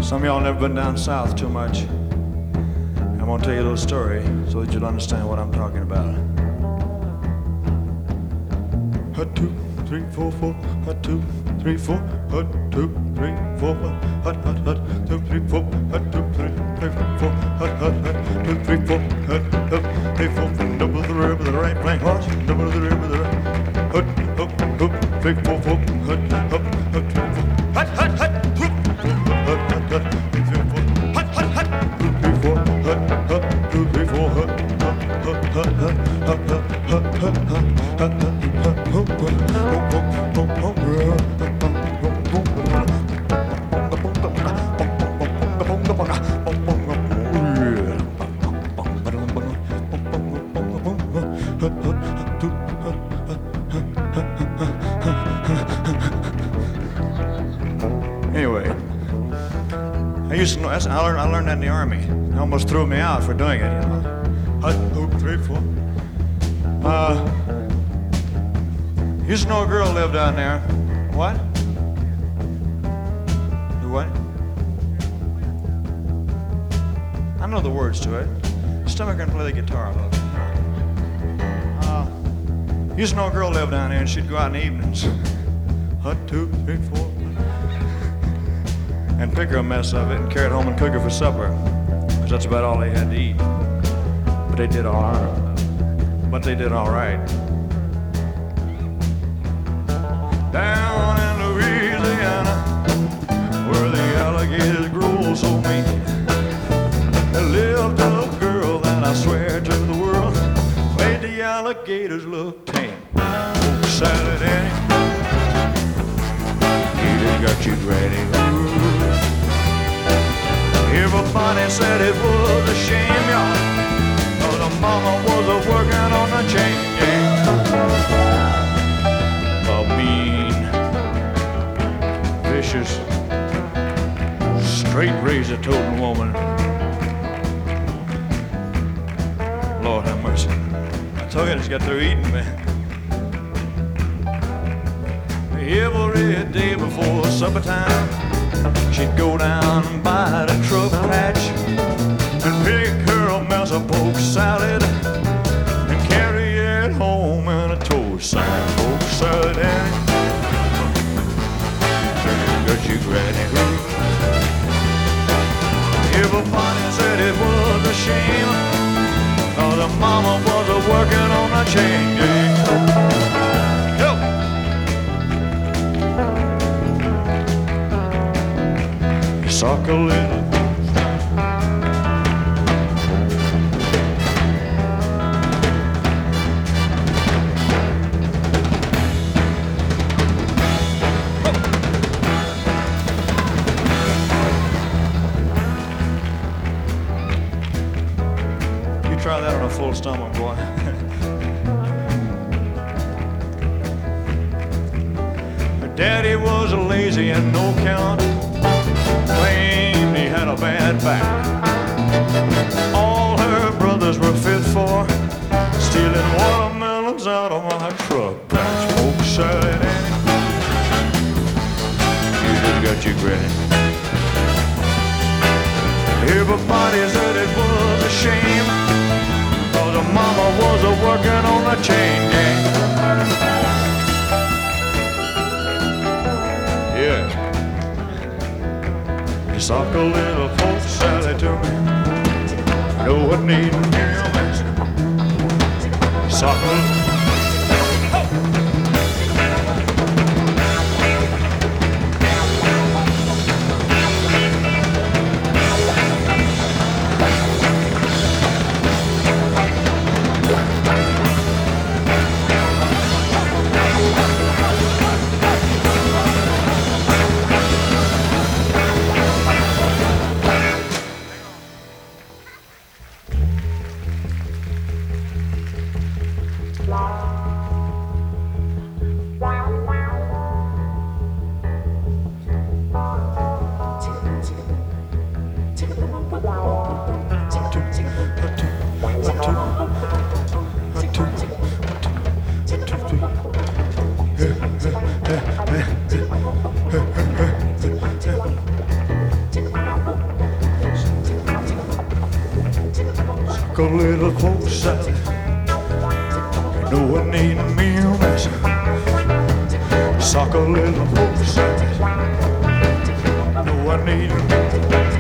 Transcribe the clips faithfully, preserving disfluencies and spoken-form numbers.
Some of y'all never been down south too much. I'm gonna tell you a little story so that you'll understand what I'm talking about. Hut two, three, four, four. Hut two, three, four. Hut two, three, four. Hut hut hut. Two, three, four. Hut two, three, three, four. Hut hut hut. Two, three, four. Hut hut. Three, four. Double the rear with the right flank horse. Double the rear with the right. Hut hut hut. Three, four, four. Hut hut hut. Three, four. Hut hut hut. Hut hut hut. Three, four. Hut hut hut. Two, three, four. Hut hut. Two, three, four. Hut hut hut hut hut hut hut hut hut. Anyway, I used to know, that's, I learned, I learned that in the Army. They almost threw me out for doing it, you know. Hut, two, three, four. Uh, used to know a girl lived down there. What? Do what? I know the words to it. Stomach can play the guitar a little bit. Uh, used to know a girl lived down there, and she'd go out in the evenings. Hut, two, three, four. And pick her a mess of it and carry it home and cook her for supper. Because that's about all they had to eat. But they did all right. But they did all right. Down in Louisiana, where the alligators grow so mean, there lived a girl that I swear to the world made the alligators look tame. Oh, Sally Danny, you just got you granny. Everybody said it was a shame, y'all, cause the mama was a working on the chain, yeah. A mean, vicious, straight razor-toting woman. Lord have mercy. I told you I just got through eating, man. Every day before supper time, she'd go down by the truck patch and pick her a mess of poke salad and carry it home in a toast sign. Poke salad, Annie, got you granny. Everybody said it was a shame, cause the mama was a working on a chain gang. Sock a little. You try that on a full stomach, boy. Her daddy was a lazy and no count. Claimed he had a bad back. All her brothers were fit for stealing watermelons out of my truck. That's Poke Salad, Annie, you just got your granny. Everybody said it was a shame, cause her mama was a working on a chain gang. Yeah. Sock a little Poke Salad to me. Know what need sock a little. Suck a little closer. You know I need a meal, miss. Suck a little closer. You know I need a meal.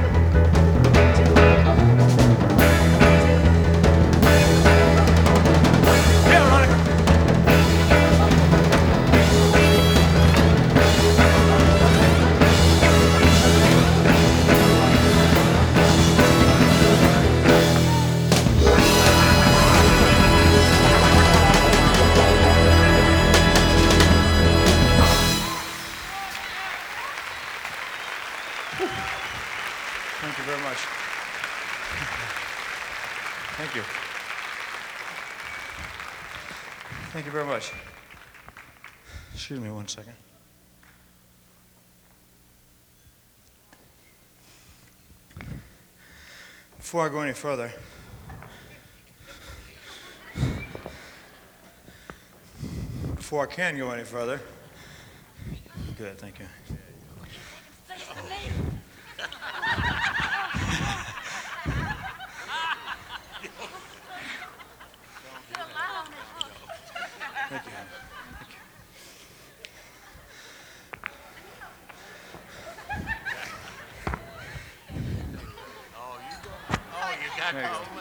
Thank you very much. Thank you. Thank you very much. Excuse me one second. Before I go any further, before I can go any further, good, thank you. Thank you. Thank you. Oh, you got, oh, you got There you go.